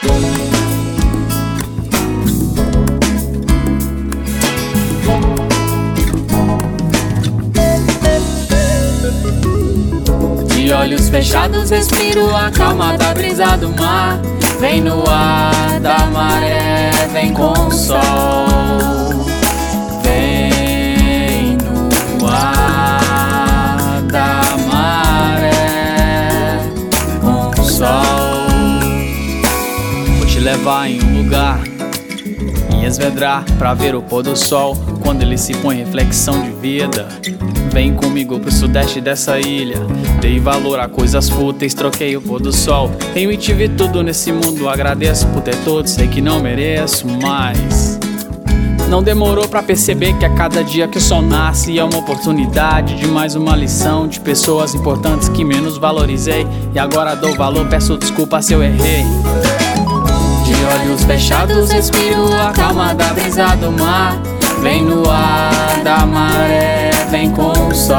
De olhos fechados respiro a calma da brisa do mar. Vem no ar da maré, vem com o sol. Vem no ar da maré, com o sol. Vou te levar em um lugar e esvedrar pra ver o pôr do sol. Quando ele se põe reflexão de vida. Vem comigo pro sudeste dessa ilha. Dei valor a coisas fúteis, troquei o pôr do sol. Tenho e tive tudo nesse mundo, agradeço por ter tudo. Sei que não mereço, mas não demorou pra perceber que a cada dia que o sol nasce é uma oportunidade de mais uma lição, de pessoas importantes que menos valorizei. E agora dou valor, peço desculpa se eu errei. De olhos fechados respiro a calma da brisa do mar. Vem no ar da maré, vem com o sol.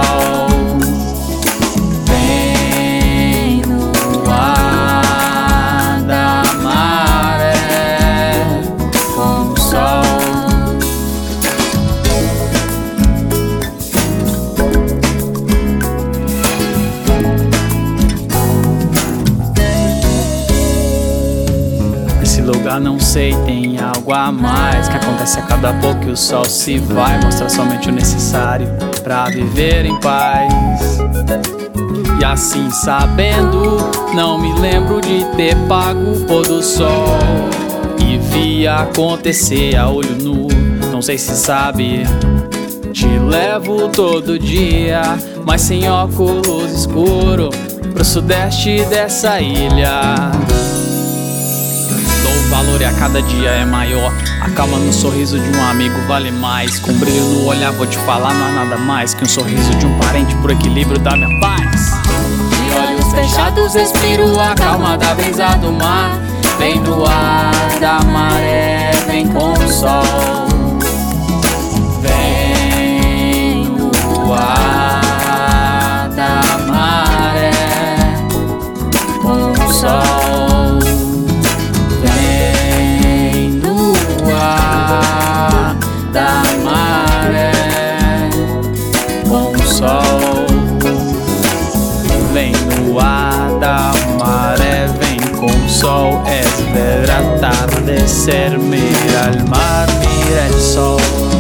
Vem no ar da maré, com o sol. Esse lugar não sei, tem algo a mais que acontece a cada pouco que o sol se vai. Mostra somente o necessário pra viver em paz. E assim sabendo, não me lembro de ter pago o pôr do sol e vi acontecer a olho nu. Não sei se sabe, te levo todo dia, mas sem óculos escuro, pro sudeste dessa ilha. O valor a cada dia é maior. A calma no sorriso de um amigo vale mais. Com brilho no olhar vou te falar, não há nada mais que um sorriso de um parente pro equilíbrio da minha paz. De olhos fechados respiro a calma da brisa do mar. Vem no ar da maré, vem com o sol. Vem no ar da maré, com o sol. Da maré, com o sol. Vem no ar da maré, vem com o sol. Es ver atardecer, mira el mar, mira el sol.